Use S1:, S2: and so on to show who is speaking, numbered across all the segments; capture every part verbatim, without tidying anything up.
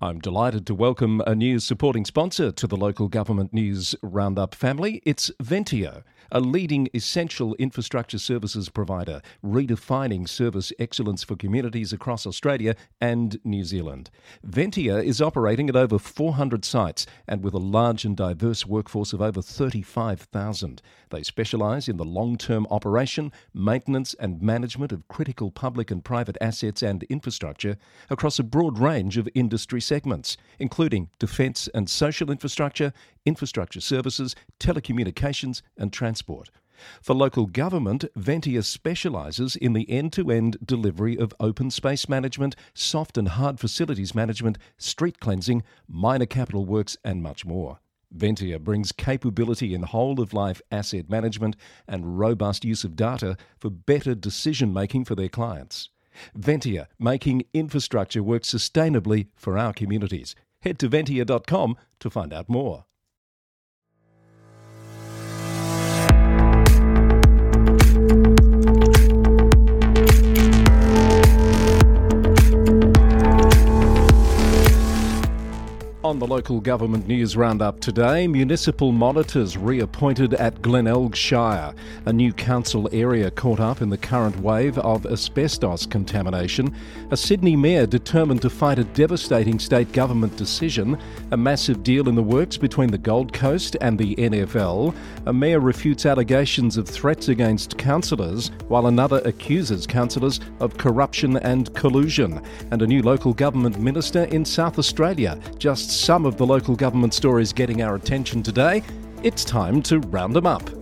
S1: I'm delighted to welcome a new supporting sponsor to the Local Government News Roundup family. It's Ventia, a leading essential infrastructure services provider, redefining service excellence for communities across Australia and New Zealand. Ventia is operating at over four hundred sites and with a large and diverse workforce of over thirty-five thousand. They specialise in the long-term operation, maintenance and management of critical public and private assets and infrastructure across a broad range of industry segments, including defence and social infrastructure, infrastructure services, telecommunications and transport. For local government, Ventia specialises in the end-to-end delivery of open space management, soft and hard facilities management, street cleansing, minor capital works and much more. Ventia brings capability in whole-of-life asset management and robust use of data for better decision-making for their clients. Ventia, making infrastructure work sustainably for our communities. Head to ventia dot com to find out more. On the Local Government News Roundup today, municipal monitors reappointed at Glenelg Shire. A new council area caught up in the current wave of asbestos contamination. A Sydney mayor determined to fight a devastating state government decision. A massive deal in the works between the Gold Coast and the N F L. A mayor refutes allegations of threats against councillors, while another accuses councillors of corruption and collusion. And a new local government minister in South Australia. Just some of the local government stories getting our attention today. It's time to round them up.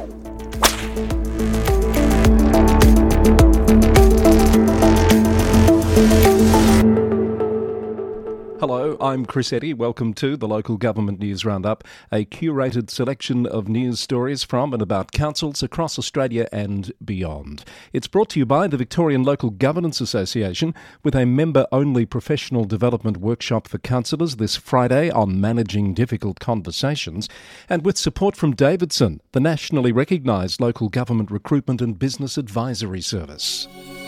S1: Hello, I'm Chris Eddy. Welcome to the Local Government News Roundup, a curated selection of news stories from and about councils across Australia and beyond. It's brought to you by the Victorian Local Governance Association with a member-only professional development workshop for councillors this Friday on managing difficult conversations, and with support from Davidson, the nationally recognised local government recruitment and business advisory service.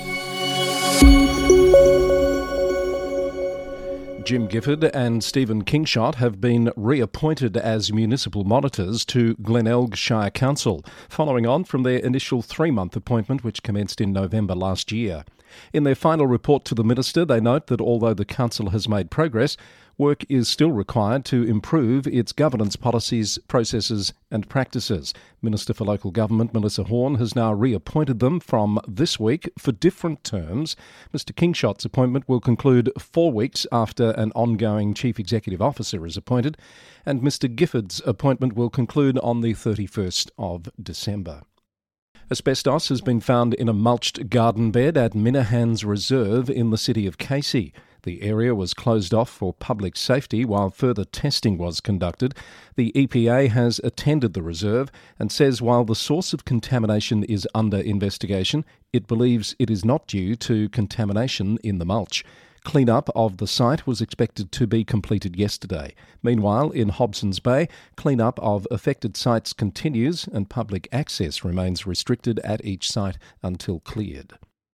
S1: Jim Gifford and Stephen Kingshott have been reappointed as municipal monitors to Glenelg Shire Council, following on from their initial three-month appointment which commenced in November last year. In their final report to the Minister, they note that although the council has made progress, work is still required to improve its governance policies, processes and practices. Minister for Local Government Melissa Horne has now reappointed them from this week for different terms. Mister Kingshott's appointment will conclude four weeks after an ongoing Chief Executive Officer is appointed, and Mister Gifford's appointment will conclude on the thirty-first of December. Asbestos has been found in a mulched garden bed at Minahans Reserve in the city of Casey. The area was closed off for public safety while further testing was conducted. The E P A has attended the reserve and says while the source of contamination is under investigation, it believes it is not due to contamination in the mulch. Clean-up of the site was expected to be completed yesterday. Meanwhile, in Hobsons Bay, clean-up of affected sites continues and public access remains restricted at each site until cleared.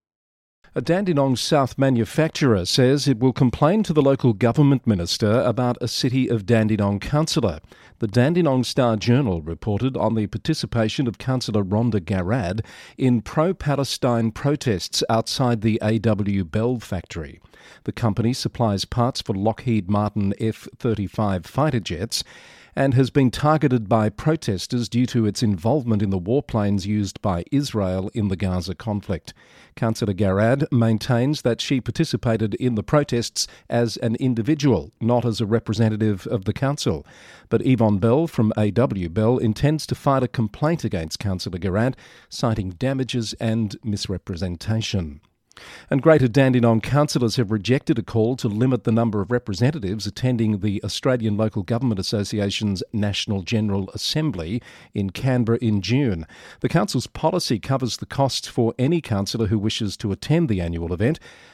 S1: A Dandenong South manufacturer says it will complain to the local government minister about a City of Dandenong councillor. The Dandenong Star-Journal reported on the participation of Councillor Rhonda Garrad in pro-Palestine protests outside the A W Bell factory. The company supplies parts for Lockheed Martin F thirty-five fighter jets and has been targeted by protesters due to its involvement in the warplanes used by Israel in the Gaza conflict. Councillor Garrad maintains that she participated in the protests as an individual, not as a representative of the council. But Yvonne Bell from A W Bell intends to file a complaint against Councillor Garrad, citing damages and misrepresentation. And Greater Dandenong councillors have rejected a call to limit the number of representatives attending the Australian Local Government Association's National General Assembly in Canberra in June. The council's policy covers the costs for any councillor who wishes to attend the annual event,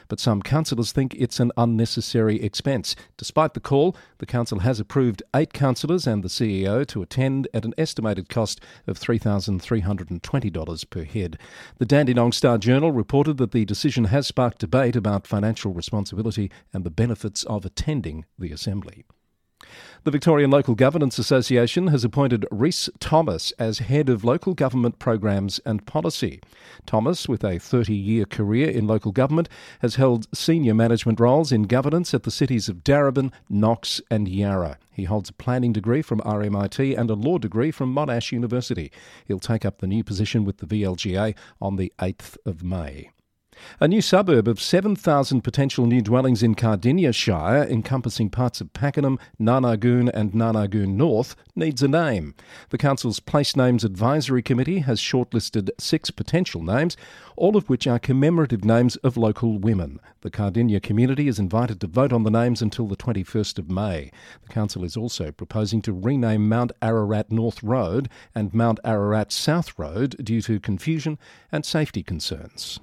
S1: but some councillors think it's an unnecessary expense. Despite the call, the council has approved eight councillors and the C E O to attend at an estimated cost of three thousand three hundred twenty dollars per head. The Dandenong Star-Journal reported that the decision has sparked debate about financial responsibility and the benefits of attending the Assembly. The Victorian Local Governance Association has appointed Rhys Thomas as Head of Local Government Programs and Policy. Thomas, with a thirty-year career in local government, has held senior management roles in governance at the cities of Darebin, Knox and Yarra. He holds a planning degree from R M I T and a law degree from Monash University. He'll take up the new position with the V L G A on the eighth of May. A new suburb of seven thousand potential new dwellings in Cardinia Shire, encompassing parts of Pakenham, Narnagoon and Narnagoon North, needs a name. The Council's Place Names Advisory Committee has shortlisted six potential names, all of which are commemorative names of local women. The Cardinia community is invited to vote on the names until the twenty-first of May. The Council is also proposing to rename Mount Ararat North Road and Mount Ararat South Road due to confusion and safety concerns.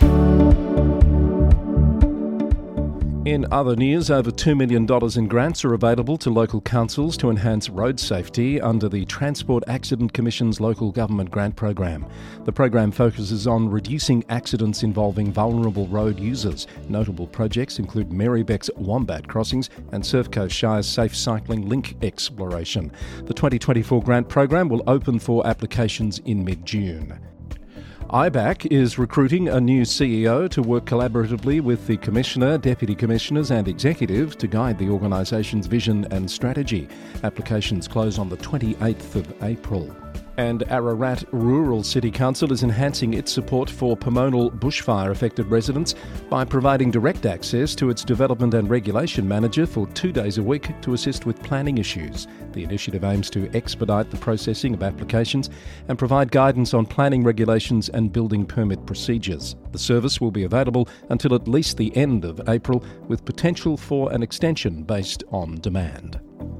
S1: In other news, over two million dollars in grants are available to local councils to enhance road safety under the Transport Accident Commission's Local Government Grant Program. The program focuses on reducing accidents involving vulnerable road users. Notable projects include Marybeck's Wombat Crossings and Surf Coast Shire's Safe Cycling Link exploration. The twenty twenty-four grant program will open for applications in mid-June. I B A C is recruiting a new C E O to work collaboratively with the Commissioner, Deputy Commissioners and Executive to guide the organisation's vision and strategy. Applications close on the twenty-eighth of April. And Ararat Rural City Council is enhancing its support for Pomonal bushfire-affected residents by providing direct access to its Development and Regulation Manager for two days a week to assist with planning issues. The initiative aims to expedite the processing of applications and provide guidance on planning regulations and building permit procedures. The service will be available until at least the end of April, with potential for an extension based on demand.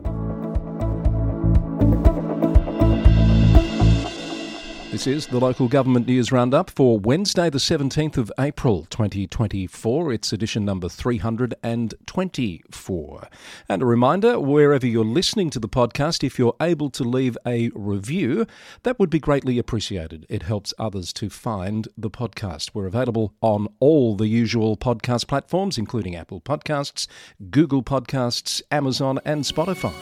S1: This is the Local Government News Roundup for Wednesday the seventeenth of April twenty twenty-four. It's edition number three hundred twenty-four. And a reminder, wherever you're listening to the podcast, if you're able to leave a review, that would be greatly appreciated. It helps others to find the podcast. We're available on all the usual podcast platforms, including Apple Podcasts, Google Podcasts, Amazon and Spotify.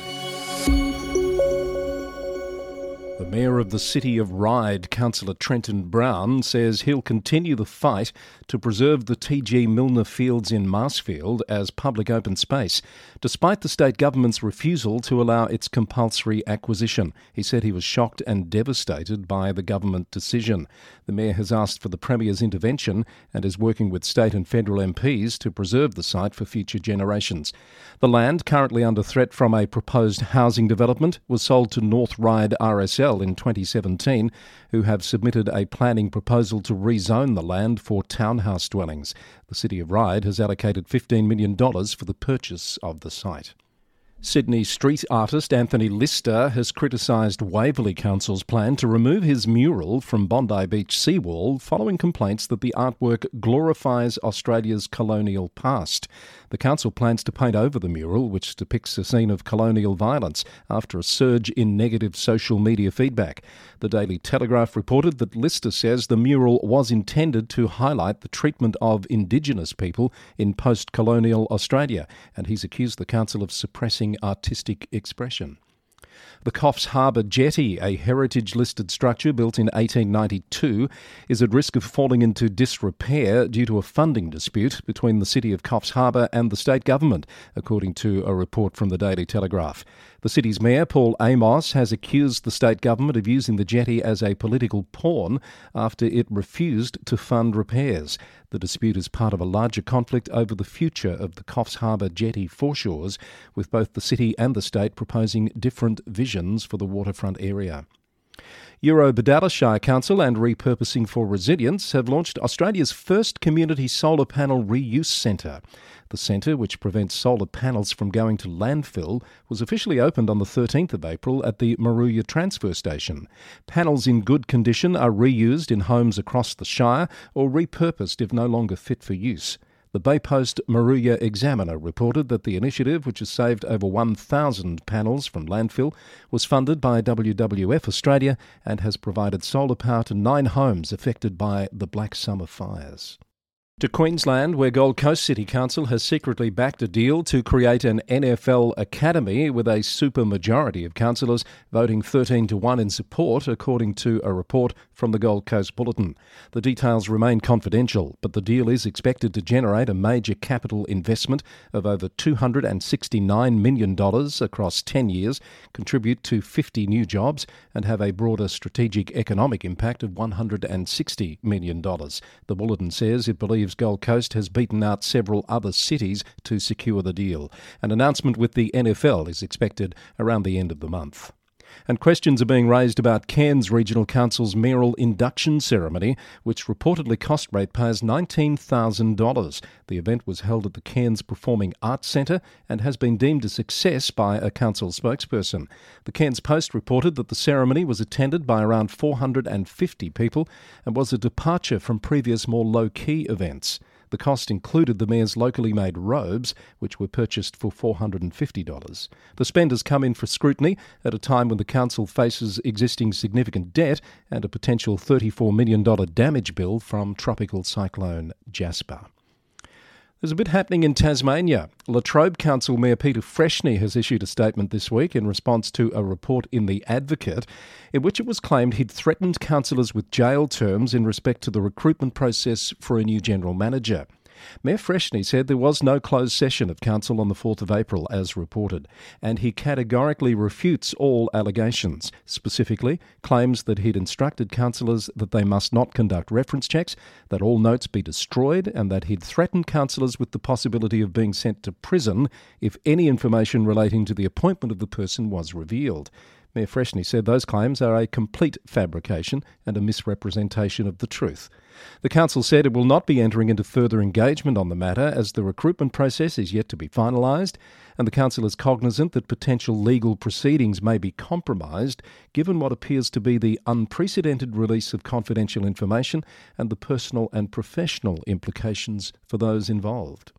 S1: The Mayor of the City of Ryde, Councillor Trenton Brown, says he'll continue the fight to preserve the T G Milner Fields in Marsfield as public open space, despite the state government's refusal to allow its compulsory acquisition. He said he was shocked and devastated by the government decision. The Mayor has asked for the Premier's intervention and is working with state and federal M Ps to preserve the site for future generations. The land, currently under threat from a proposed housing development, was sold to North Ryde R S L in twenty seventeen, who have submitted a planning proposal to rezone the land for townhouse dwellings. The City of Ryde has allocated fifteen million dollars for the purchase of the site. Sydney street artist Anthony Lister has criticised Waverley Council's plan to remove his mural from Bondi Beach seawall following complaints that the artwork glorifies Australia's colonial past. The council plans to paint over the mural, which depicts a scene of colonial violence, after a surge in negative social media feedback. The Daily Telegraph reported that Lister says the mural was intended to highlight the treatment of Indigenous people in post-colonial Australia, and he's accused the council of suppressing artistic expression. The Coffs Harbour Jetty, a heritage-listed structure built in eighteen ninety-two, is at risk of falling into disrepair due to a funding dispute between the City of Coffs Harbour and the state government, according to a report from the Daily Telegraph. The city's mayor, Paul Amos, has accused the state government of using the jetty as a political pawn after it refused to fund repairs. The dispute is part of a larger conflict over the future of the Coffs Harbour Jetty foreshores, with both the city and the state proposing different visions for the waterfront area. Eurobodalla Shire Council and Repurposing for Resilience have launched Australia's first community solar panel reuse centre. The centre, which prevents solar panels from going to landfill, was officially opened on the thirteenth of April at the Moruya Transfer Station. Panels in good condition are reused in homes across the Shire or repurposed if no longer fit for use. The Bay Post Moruya Examiner reported that the initiative, which has saved over one thousand panels from landfill, was funded by W W F Australia and has provided solar power to nine homes affected by the Black Summer fires. To Queensland, where Gold Coast City Council has secretly backed a deal to create an N F L academy with a supermajority of councillors voting thirteen to one in support, according to a report from the Gold Coast Bulletin. The details remain confidential, but the deal is expected to generate a major capital investment of over two hundred sixty-nine million dollars across ten years, contribute to fifty new jobs, and have a broader strategic economic impact of one hundred sixty million dollars. The Bulletin says it believes Gold Coast has beaten out several other cities to secure the deal. An announcement with the N F L is expected around the end of the month. And questions are being raised about Cairns Regional Council's mayoral induction ceremony, which reportedly cost ratepayers nineteen thousand dollars. The event was held at the Cairns Performing Arts Centre and has been deemed a success by a council spokesperson. The Cairns Post reported that the ceremony was attended by around four hundred fifty people and was a departure from previous more low-key events. The cost included the mayor's locally made robes, which were purchased for four hundred fifty dollars. The spend has come in for scrutiny at a time when the council faces existing significant debt and a potential thirty-four million dollars damage bill from Tropical Cyclone Jasper. There's a bit happening in Tasmania. Latrobe Council Mayor Peter Freshney has issued a statement this week in response to a report in The Advocate in which it was claimed he'd threatened councillors with jail terms in respect to the recruitment process for a new general manager. Mayor Freshney said there was no closed session of council on the fourth of April, as reported, and he categorically refutes all allegations, specifically claims that he'd instructed councillors that they must not conduct reference checks, that all notes be destroyed, and that he'd threatened councillors with the possibility of being sent to prison if any information relating to the appointment of the person was revealed. Mayor Freshney said those claims are a complete fabrication and a misrepresentation of the truth. The council said it will not be entering into further engagement on the matter as the recruitment process is yet to be finalised, and the council is cognisant that potential legal proceedings may be compromised given what appears to be the unprecedented release of confidential information and the personal and professional implications for those involved.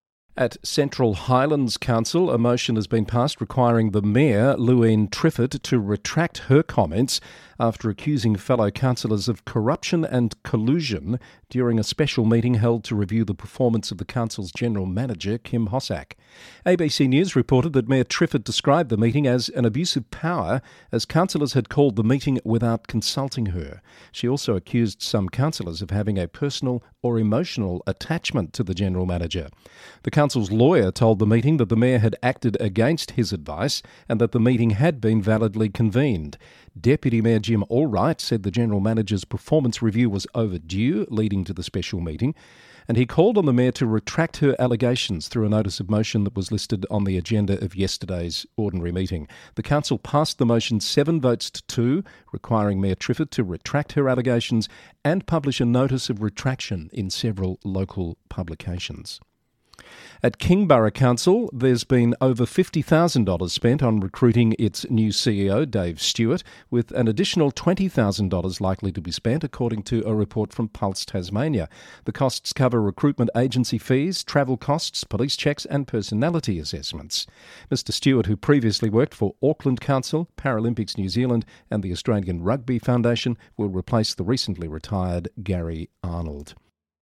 S1: At Central Highlands Council, a motion has been passed requiring the Mayor, Louise Triffett, to retract her comments after accusing fellow councillors of corruption and collusion during a special meeting held to review the performance of the council's general manager, Kim Hossack. A B C News reported that Mayor Triffett described the meeting as an abuse of power, as councillors had called the meeting without consulting her. She also accused some councillors of having a personal or emotional attachment to the general manager. The council's lawyer told the meeting that the mayor had acted against his advice and that the meeting had been validly convened. Deputy Mayor Jim Allwright said the general manager's performance review was overdue, leading to the special meeting, and he called on the mayor to retract her allegations through a notice of motion that was listed on the agenda of yesterday's ordinary meeting. The council passed the motion seven votes to two, requiring Mayor Triffett to retract her allegations and publish a notice of retraction in several local publications. At Kingborough Council, there's been over fifty thousand dollars spent on recruiting its new C E O, Dave Stewart, with an additional twenty thousand dollars likely to be spent, according to a report from Pulse Tasmania. The costs cover recruitment agency fees, travel costs, police checks and personality assessments. Mister Stewart, who previously worked for Auckland Council, Paralympics New Zealand and the Australian Rugby Foundation, will replace the recently retired Gary Arnold.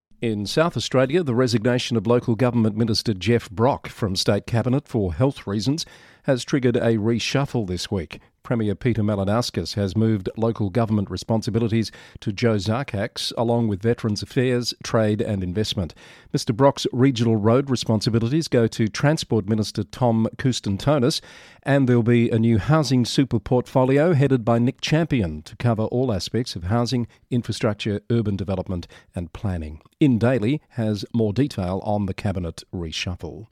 S1: In South Australia, the resignation of Local Government Minister Jeff Brock from State Cabinet for health reasons has triggered a reshuffle this week. Premier Peter Malinauskas has moved local government responsibilities to Joe Zarkaks, along with Veterans Affairs, Trade and Investment. Mister Brock's regional road responsibilities go to Transport Minister Tom Kustantonis, and there'll be a new housing super portfolio headed by Nick Champion to cover all aspects of housing, infrastructure, urban development and planning. In Daily has more detail on the Cabinet reshuffle.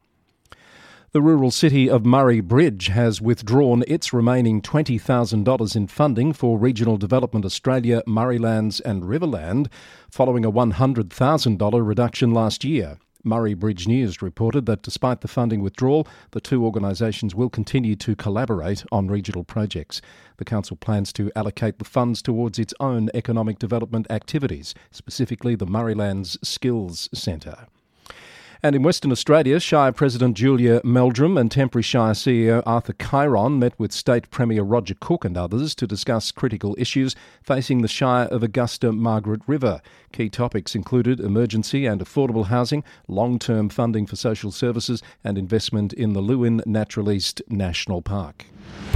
S1: The rural city of Murray Bridge has withdrawn its remaining twenty thousand dollars in funding for Regional Development Australia, Murraylands and Riverland, following a one hundred thousand dollars reduction last year. Murray Bridge News reported that despite the funding withdrawal, the two organisations will continue to collaborate on regional projects. The council plans to allocate the funds towards its own economic development activities, specifically the Murraylands Skills Centre. And in Western Australia, Shire President Julia Meldrum and Temporary Shire C E O Arthur Chiron met with State Premier Roger Cook and others to discuss critical issues facing the Shire of Augusta-Margaret River. Key topics included emergency and affordable housing, long-term funding for social services and investment in the Lewin Natural East National Park.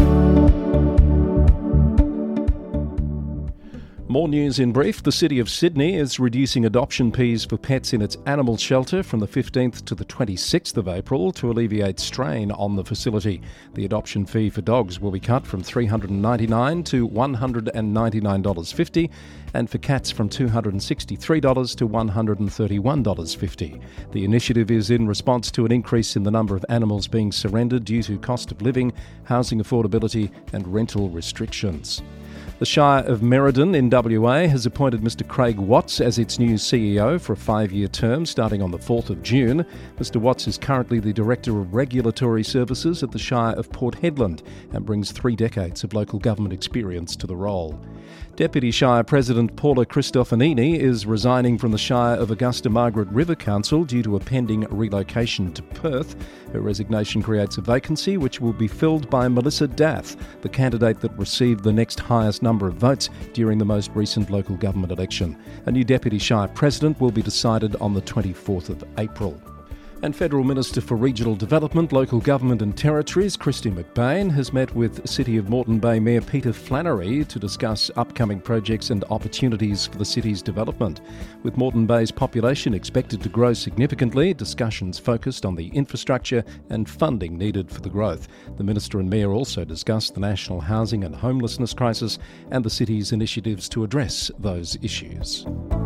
S1: More news in brief. The City of Sydney is reducing adoption fees for pets in its animal shelter from the fifteenth to the twenty-sixth of April to alleviate strain on the facility. The adoption fee for dogs will be cut from three hundred ninety-nine dollars to one hundred ninety-nine dollars fifty, and for cats from two hundred sixty-three dollars to one hundred thirty-one dollars fifty. The initiative is in response to an increase in the number of animals being surrendered due to cost of living, housing affordability and rental restrictions. The Shire of Merredin in W A has appointed Mr Craig Watts as its new C E O for a five-year term starting on the fourth of June. Mr Watts is currently the Director of Regulatory Services at the Shire of Port Hedland and brings three decades of local government experience to the role. Deputy Shire President Paula Cristofanini is resigning from the Shire of Augusta-Margaret River Council due to a pending relocation to Perth. Her resignation creates a vacancy which will be filled by Melissa Dath, the candidate that received the next highest number of votes during the most recent local government election. A new Deputy Shire President will be decided on the twenty-fourth of April. And Federal Minister for Regional Development, Local Government and Territories, Kristy McBain, has met with City of Moreton Bay Mayor Peter Flannery to discuss upcoming projects and opportunities for the city's development. With Moreton Bay's population expected to grow significantly, discussions focused on the infrastructure and funding needed for the growth. The Minister and Mayor also discussed the national housing and homelessness crisis and the city's initiatives to address those issues.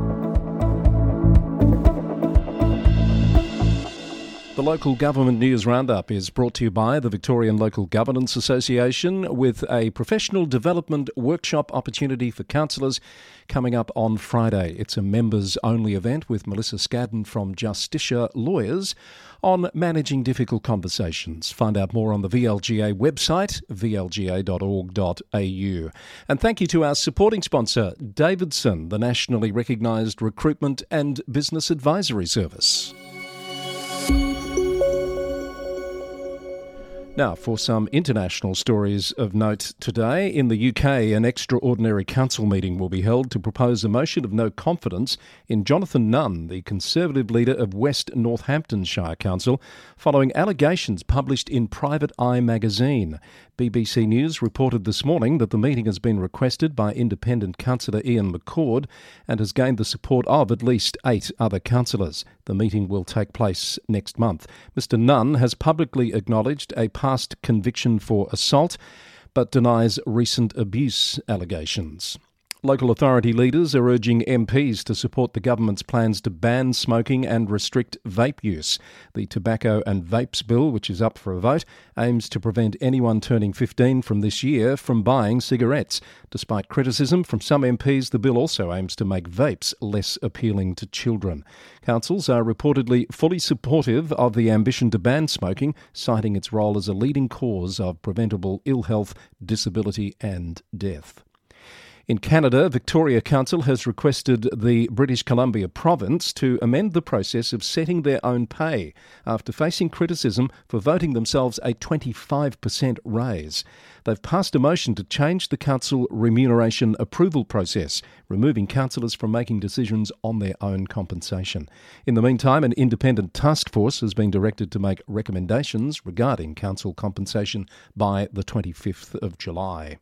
S1: The Local Government News Roundup is brought to you by the Victorian Local Governance Association with a professional development workshop opportunity for councillors coming up on Friday. It's a members-only event with Melissa Scadden from Justicia Lawyers on managing difficult conversations. Find out more on the V L G A website, v l g a dot org dot a u. And thank you to our supporting sponsor, Davidson, the nationally recognised recruitment and business advisory service. Now, for some international stories of note today. In the U K, an extraordinary council meeting will be held to propose a motion of no confidence in Jonathan Nunn, the Conservative leader of West Northamptonshire Council, following allegations published in Private Eye magazine. B B C News reported this morning that the meeting has been requested by independent councillor Ian McCord and has gained the support of at least eight other councillors. The meeting will take place next month. Mister Nunn has publicly acknowledged a past conviction for assault, but denies recent abuse allegations. Local authority leaders are urging M Ps to support the government's plans to ban smoking and restrict vape use. The Tobacco and Vapes Bill, which is up for a vote, aims to prevent anyone turning fifteen from this year from buying cigarettes. Despite criticism from some M Ps, the bill also aims to make vapes less appealing to children. Councils are reportedly fully supportive of the ambition to ban smoking, citing its role as a leading cause of preventable ill health, disability and death. In Canada, Victoria Council has requested the British Columbia province to amend the process of setting their own pay after facing criticism for voting themselves a twenty-five percent raise. They've passed a motion to change the council remuneration approval process, removing councillors from making decisions on their own compensation. In the meantime, an independent task force has been directed to make recommendations regarding council compensation by the twenty-fifth of July.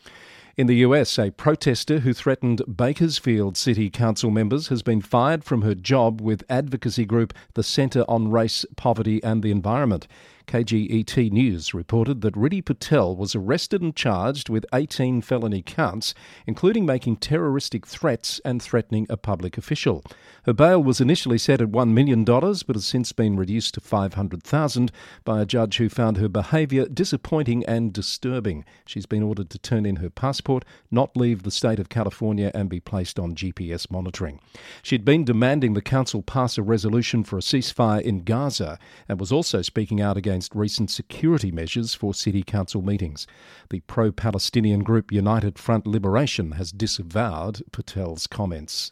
S1: In the U S, a protester who threatened Bakersfield City Council members has been fired from her job with advocacy group the Centre on Race, Poverty and the Environment. K G E T News reported that Riddhi Patel was arrested and charged with eighteen felony counts, including making terroristic threats and threatening a public official. Her bail was initially set at one million dollars but has since been reduced to five hundred thousand dollars by a judge who found her behaviour disappointing and disturbing. She's been ordered to turn in her passport, not leave the state of California and be placed on G P S monitoring. She'd been demanding the council pass a resolution for a ceasefire in Gaza and was also speaking out against recent security measures for city council meetings. The pro-Palestinian group United Front Liberation has disavowed Patel's comments.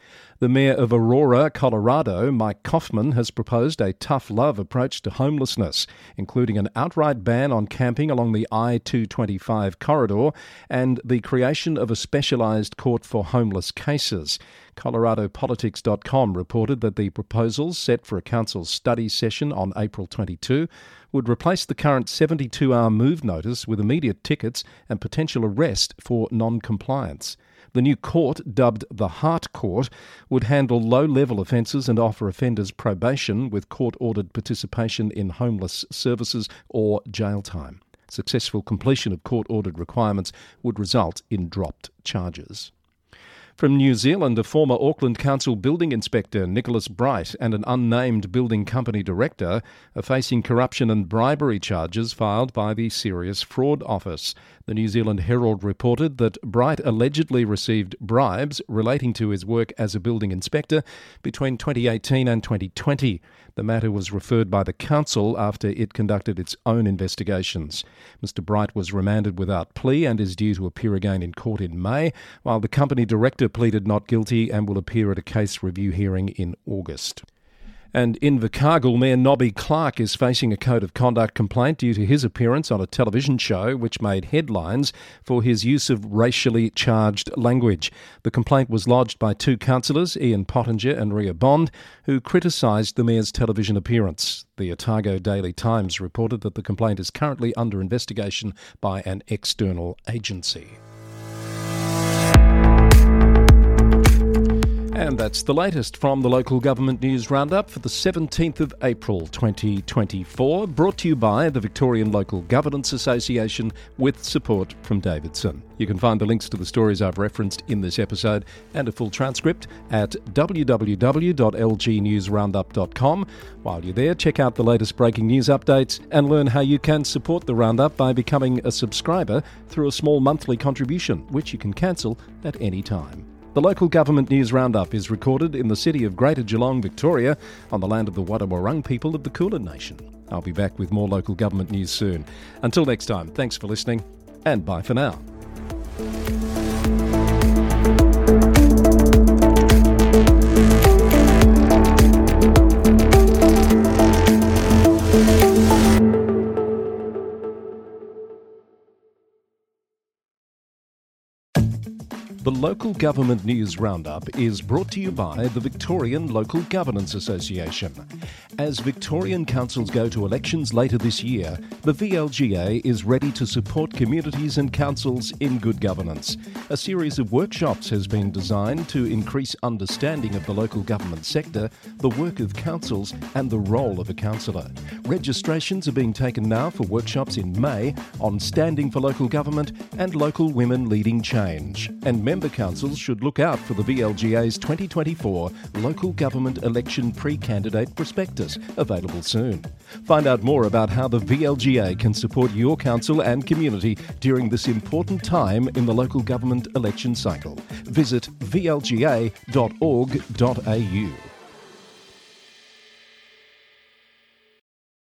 S1: The Mayor of Aurora, Colorado, Mike Kaufman, has proposed a tough love approach to homelessness, including an outright ban on camping along the I two twenty-five corridor and the creation of a specialised court for homeless cases. Colorado Politics dot com reported that the proposals, set for a council study session on April twenty-second, would replace the current seventy-two hour move notice with immediate tickets and potential arrest for non-compliance. The new court, dubbed the Heart Court, would handle low-level offences and offer offenders probation with court-ordered participation in homeless services or jail time. Successful completion of court-ordered requirements would result in dropped charges. From New Zealand, a former Auckland Council building inspector, Nicholas Bright, and an unnamed building company director are facing corruption and bribery charges filed by the Serious Fraud Office. The New Zealand Herald reported that Bright allegedly received bribes relating to his work as a building inspector between twenty eighteen and twenty twenty. The matter was referred by the council after it conducted its own investigations. Mister Bright was remanded without plea and is due to appear again in court in May, while the company director pleaded not guilty and will appear at a case review hearing in August. And in Invercargill, Mayor Nobby Clark is facing a code of conduct complaint due to his appearance on a television show which made headlines for his use of racially charged language. The complaint was lodged by two councillors, Ian Pottinger and Ria Bond, who criticised the mayor's television appearance. The Otago Daily Times reported that the complaint is currently under investigation by an external agency. And that's the latest from the Local Government News Roundup for the seventeenth of April twenty twenty-four, brought to you by the Victorian Local Governance Association with support from Davidson. You can find the links to the stories I've referenced in this episode and a full transcript at w w w dot l g news roundup dot com. While you're there, check out the latest breaking news updates and learn how you can support the Roundup by becoming a subscriber through a small monthly contribution, which you can cancel at any time. The Local Government News Roundup is recorded in the city of Greater Geelong, Victoria, on the land of the Wadawurrung people of the Kulin Nation. I'll be back with more local government news soon. Until next time, thanks for listening, and bye for now. The Local Government News Roundup is brought to you by the Victorian Local Governance Association. As Victorian councils go to elections later this year, the V L G A is ready to support communities and councils in good governance. A series of workshops has been designed to increase understanding of the local government sector, the work of councils and the role of a councillor. Registrations are being taken now for workshops in May on standing for local government and local women leading change. And member councils should look out for the V L G A's twenty twenty-four Local Government Election Pre-Candidate Prospectus, available soon. Find out more about how the V L G A can support your council and community during this important time in the local government election cycle. Visit v l g a dot org dot a u.